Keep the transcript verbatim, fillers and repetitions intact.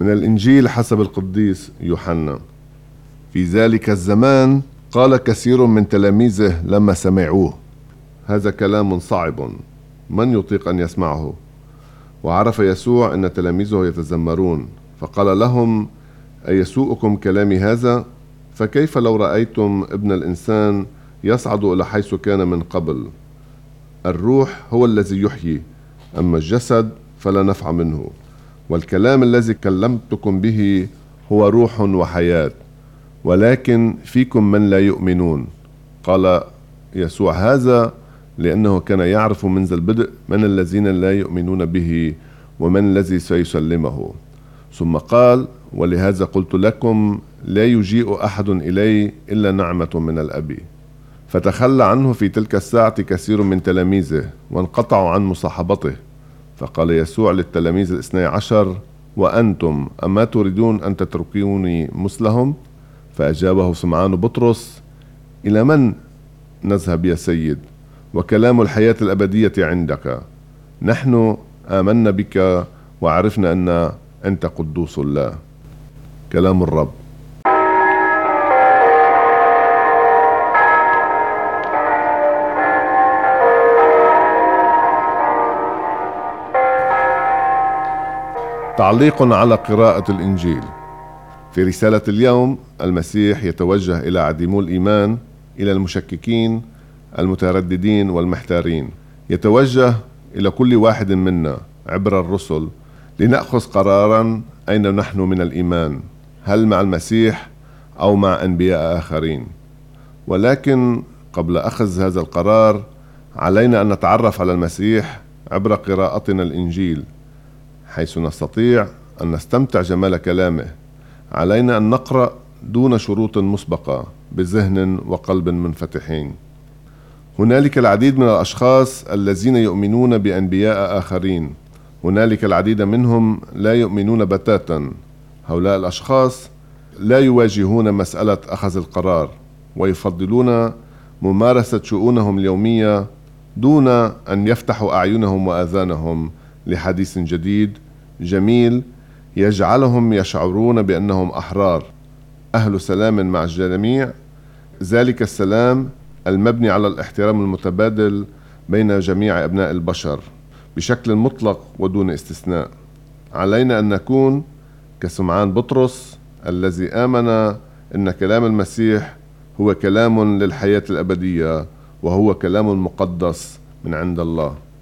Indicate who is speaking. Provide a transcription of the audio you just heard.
Speaker 1: من الإنجيل حسب القديس يوحنا. في ذلك الزمان قال كثير من تلاميذه لما سمعوه: هذا كلام صعب، من يطيق أن يسمعه؟ وعرف يسوع أن تلاميذه يتذمرون، فقال لهم: أيسوءكم كلامي هذا؟ فكيف لو رأيتم ابن الإنسان يصعد إلى حيث كان من قبل؟ الروح هو الذي يحيي، أما الجسد فلا نفع منه. والكلام الذي كلمتكم به هو روح وحياة، ولكن فيكم من لا يؤمنون. قال يسوع هذا لأنه كان يعرف منذ البدء من الذين لا يؤمنون به ومن الذي سيسلمه. ثم قال: ولهذا قلت لكم لا يجيء أحد إلي إلا نعمة من الأب. فتخلى عنه في تلك الساعة كثير من تلاميذه وانقطعوا عن مصاحبته. فقال يسوع للتلاميذ الاثني عشر: وأنتم أما تريدون أن تتركوني مثلهم؟ فأجابه سمعان بطرس: إلى من نذهب يا سيد؟ وكلام الحياة الأبدية عندك. نحن آمنا بك وعرفنا أن أنت قدوس الله. كلام الرب. تعليق على قراءة الإنجيل. في رسالة اليوم المسيح يتوجه إلى عديمو الإيمان، إلى المشككين المترددين والمحتارين. يتوجه إلى كل واحد منا عبر الرسل لنأخذ قرارا أين نحن من الإيمان، هل مع المسيح أو مع أنبياء آخرين. ولكن قبل أخذ هذا القرار علينا أن نتعرف على المسيح عبر قراءتنا الإنجيل، حيث نستطيع أن نستمتع جمال كلامه. علينا أن نقرأ دون شروط مسبقة، بذهن وقلب منفتحين. هنالك العديد من الأشخاص الذين يؤمنون بأنبياء آخرين، هنالك العديد منهم لا يؤمنون بتاتا. هؤلاء الأشخاص لا يواجهون مسألة أخذ القرار، ويفضلون ممارسة شؤونهم اليومية دون أن يفتحوا أعينهم وآذانهم لحديث جديد جميل يجعلهم يشعرون بأنهم أحرار، أهل سلام مع الجميع، ذلك السلام المبني على الاحترام المتبادل بين جميع أبناء البشر بشكل مطلق ودون استثناء. علينا أن نكون كسمعان بطرس الذي آمن أن كلام المسيح هو كلام للحياة الأبدية، وهو كلام مقدس من عند الله.